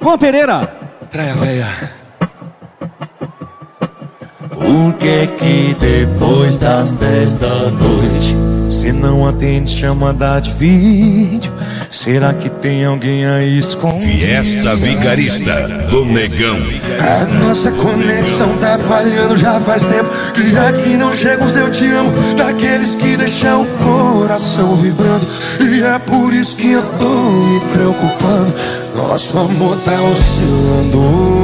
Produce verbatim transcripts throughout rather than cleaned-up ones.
Luan Pereira. Praia Véia. Por que que depois das dez da noite cê não atende chamada de vídeo? Será que tem alguém aí escondido? Fiesta Vigarista do Negão. A nossa conexão tá falhando já faz tempo, que aqui não chega os eu te amo daqueles que deixam o coração vibrando. E é por isso que eu tô me preocupando. Nosso amor tá oscilando.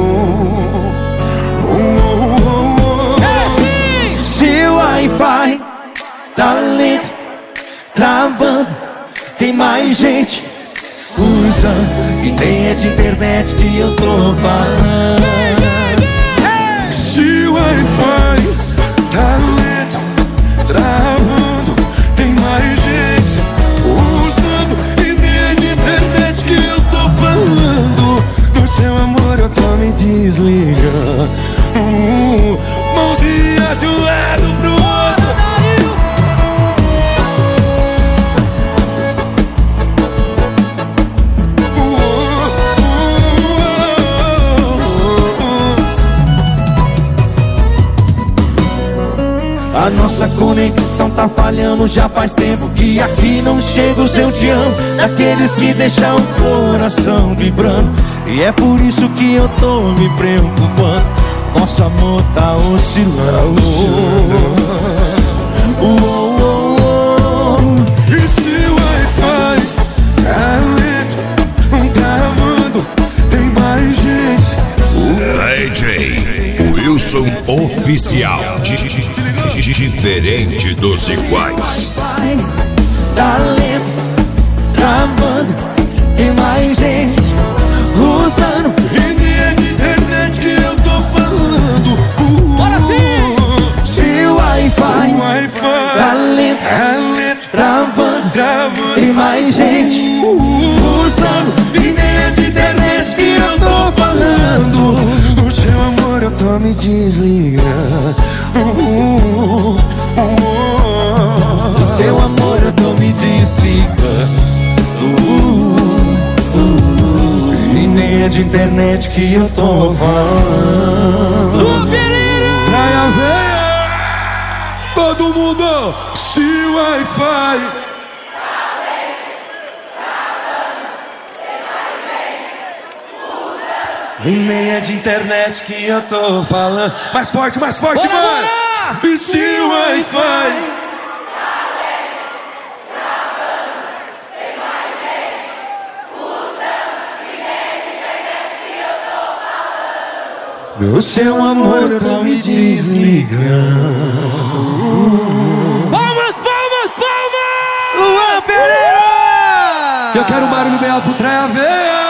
Oh, oh, oh, oh. Se o Wi-Fi tá lento, travando, tem mais gente usando, e nem é de internet que eu tô falando. Se o Wi-Fi tá lento, travando, tem mais gente usando, e nem é de internet que eu tô falando. Do seu amor eu tô me desligando. uh, Mãozinha de um lado pro outro. A nossa conexão tá falhando já faz tempo, que aqui não chega o seu te amo daqueles que deixam o coração vibrando. E é por isso que eu tô me preocupando. Nosso amor tá oscilando. Oh, oh, oh, oh. E se o Wi-Fi tá lento, travando, tem mais gente. D J Wilson Oficial. Diferente dos iguais. Tá lento, travando, tem mais gente usando, E nem é de internet que eu tô falando. uh, Bora sim! Se o Wi-Fi O Wi-Fi tá lento, tá lento, travando, travando, tem mais gente usando, e nem é de internet que eu tô falando. Do seu amor eu tô me desligando. uh, uh, uh, Do seu amor eu tô me desligando. uh, uh, E nem é de internet que eu tô falando. Praia Véia. Todo mundo. Se o Wi-Fi e nem é de internet que eu tô falando. Mais forte, mais forte, Bora, mano. bora! E se o Wi-Fi do seu amor eu tô me desligando. Palmas, palmas, palmas! Luan Pereira! Eu quero um barulho bem alto pro Praia Véia.